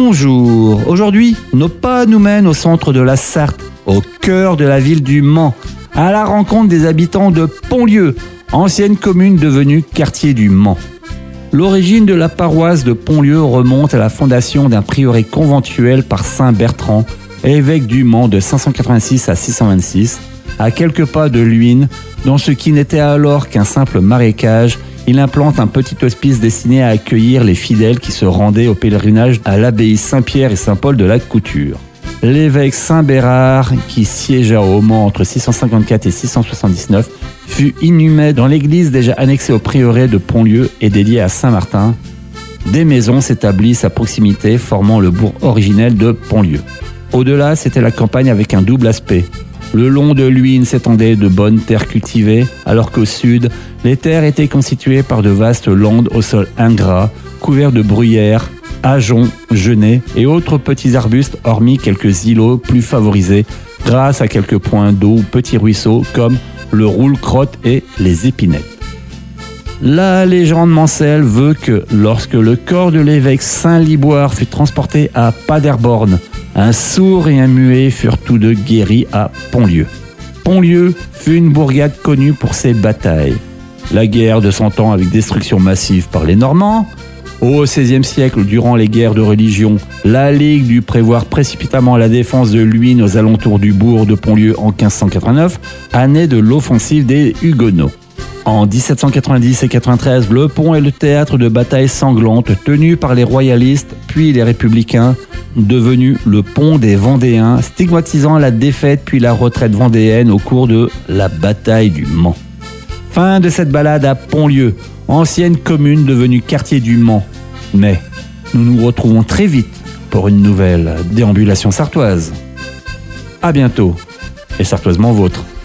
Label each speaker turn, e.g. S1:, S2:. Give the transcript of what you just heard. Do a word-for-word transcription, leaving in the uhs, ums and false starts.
S1: Bonjour, aujourd'hui, nos pas nous mènent au centre de la Sarthe, au cœur de la ville du Mans, à la rencontre des habitants de Pontlieu, ancienne commune devenue quartier du Mans. L'origine de la paroisse de Pontlieu remonte à la fondation d'un prieuré conventuel par saint Bertrand, évêque du Mans de cinq cent quatre-vingt-six à six cent vingt-six, à quelques pas de Luynes, dans ce qui n'était alors qu'un simple marécage. Il implante un petit hospice destiné à accueillir les fidèles qui se rendaient au pèlerinage à l'abbaye Saint-Pierre et Saint-Paul de la Couture. L'évêque Saint Bérard, qui siégea au Mans entre six cent cinquante-quatre et six cent soixante-dix-neuf, fut inhumé dans l'église déjà annexée au prieuré de Pontlieu et dédiée à Saint-Martin. Des maisons s'établissent à proximité, formant le bourg originel de Pontlieu. Au-delà, c'était la campagne avec un double aspect. Le long de Luynes s'étendaient de bonnes terres cultivées, alors qu'au sud, les terres étaient constituées par de vastes landes au sol ingrat, couverts de bruyères, ajoncs, genêts et autres petits arbustes, hormis quelques îlots plus favorisés grâce à quelques points d'eau ou petits ruisseaux comme le roule-crotte et les épinettes. La légende mancelle veut que lorsque le corps de l'évêque Saint-Liboire fut transporté à Paderborn, un sourd et un muet furent tous deux guéris à Pontlieu. Pontlieu fut une bourgade connue pour ses batailles. La guerre de Cent Ans avec destruction massive par les Normands. Au seizième siècle, durant les guerres de religion, la Ligue dut prévoir précipitamment la défense de Luynes aux alentours du bourg de Pontlieu en quinze cent quatre-vingt-neuf, année de l'offensive des Huguenots. En dix-sept cent quatre-vingt-dix et quatre-vingt-treize, le pont est le théâtre de batailles sanglantes tenues par les royalistes puis les républicains, devenu le pont des Vendéens, stigmatisant la défaite puis la retraite vendéenne au cours de la bataille du Mans. Fin de cette balade à Pontlieu, ancienne commune devenue quartier du Mans. Mais nous nous retrouvons très vite pour une nouvelle déambulation sartoise. À bientôt, et sartoisement vôtre.